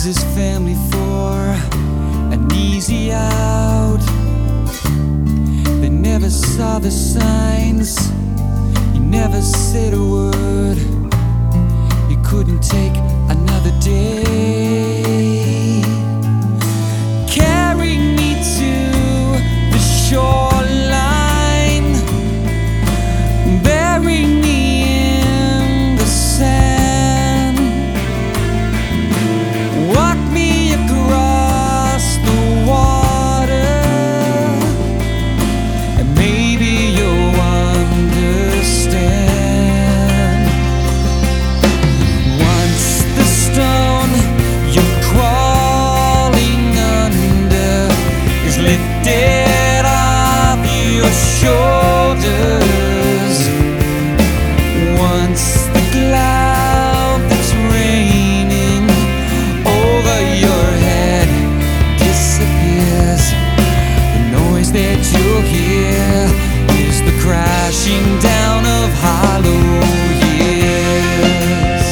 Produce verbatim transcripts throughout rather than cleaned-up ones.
leaves his family for an easy out. They never saw the signs, he never said a word. He couldn't take another day. Carry me to the shoreline, bury me in the sand, walk me across the water, and maybe you'll understand. Once the stone you're crawling under is lifted off your shoulders, once the cloud that's raining over your head disappears, the noise that you'll hear is the crashing down of hollow years.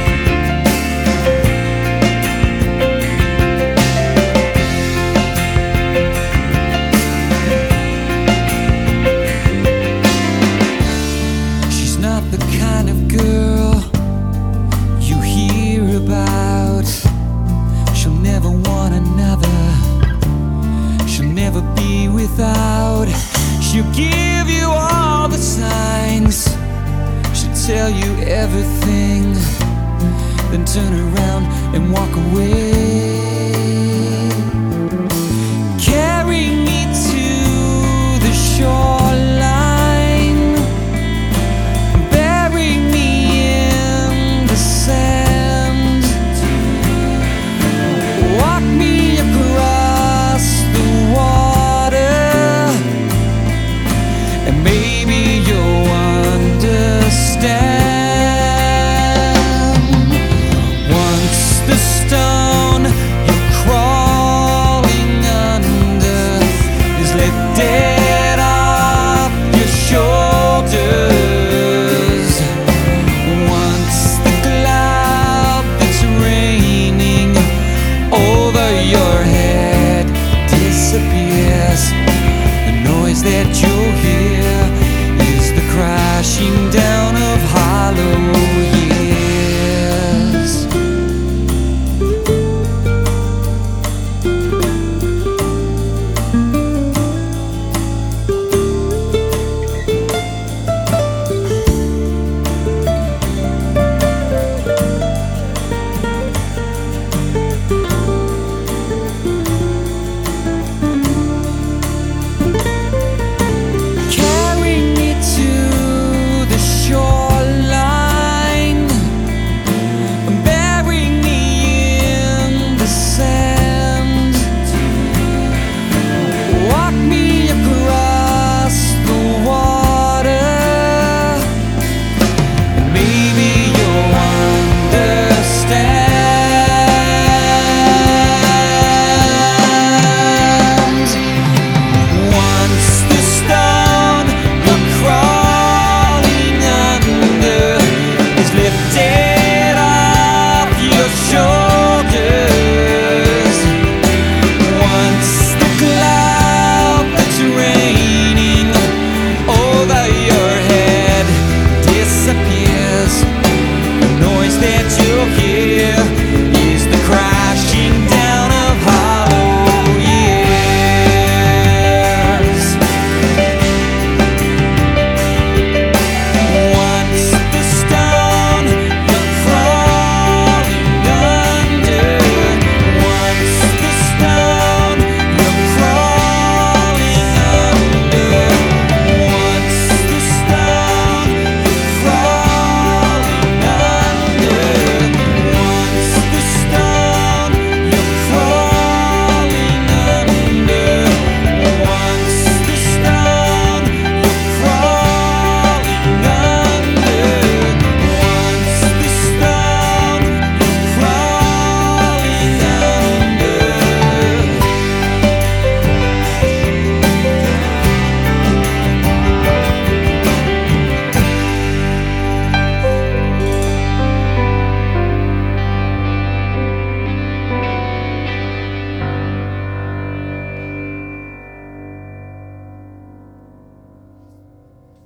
She's not the kind of girl you hear about. She'll never want another, she'll never be without. She'll give you all the signs, she'll tell you everything, then turn around and walk away. Carry me to the shoreline, bury me in the sand, walk me across the water, and maybe you'll understand. Once the stone